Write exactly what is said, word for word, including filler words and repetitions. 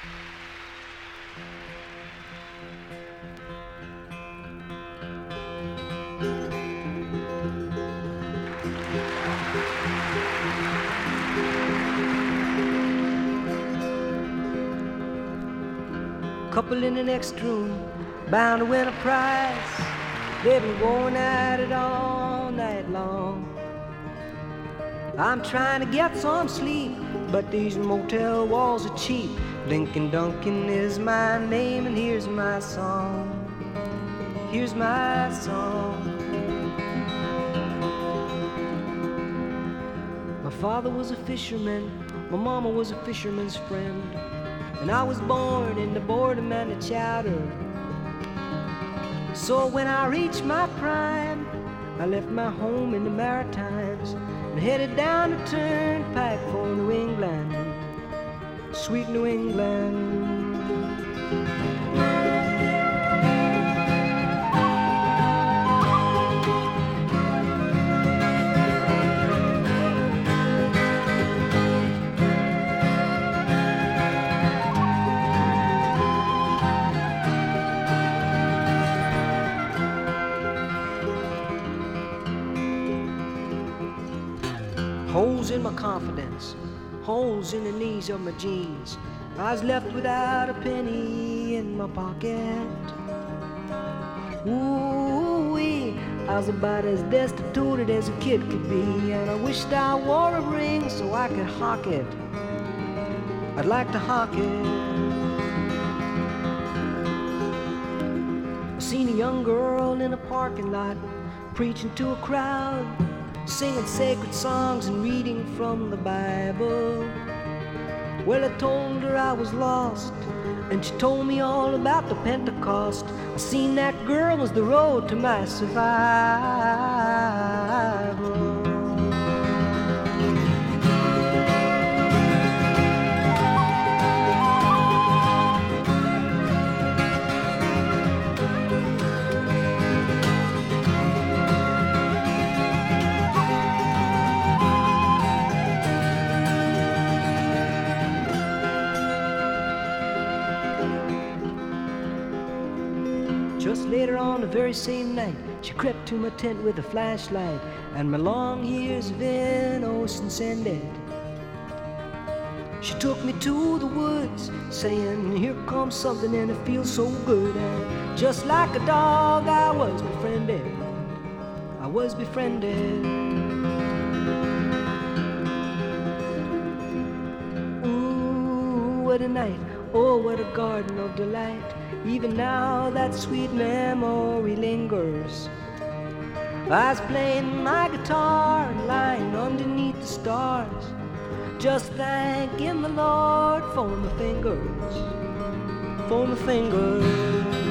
Couple in the next room, bound to win a prize. They've been going at it all night long. I'm trying to get some sleep, but these motel walls are cheap. Lincoln Duncan is my name, and here's my song. Here's my song. My father was a fisherman, my mama was a fisherman's friend, and I was born in the boredom and the chowder. So when I reached my prime, I left my home in the Maritimes and headed down the turnpike for New England, sweet New England. Holes in my confidence, holes in the knees of my jeans. I was left without a penny in my pocket. Ooh-wee, I was about as destitute as a kid could be, and I wished I wore a ring so I could hawk it. I'd like to hawk it. I seen a young girl in a parking lot preaching to a crowd, singing sacred songs and reading from the Bible. Well, I told her I was lost, and she told me all about the Pentecost. I seen that girl was the road to my survival. Just later on the very same night, she crept to my tent with a flashlight, and my long years of innocence ended. She took me to the woods, saying, here comes something and it feels so good. And just like a dog, I was befriended. I was befriended. Ooh, what a night. Oh, what a garden of delight. Even now that sweet memory lingers. I was playing my guitar and lying underneath the stars, just thanking the Lord for my fingers, for my fingers.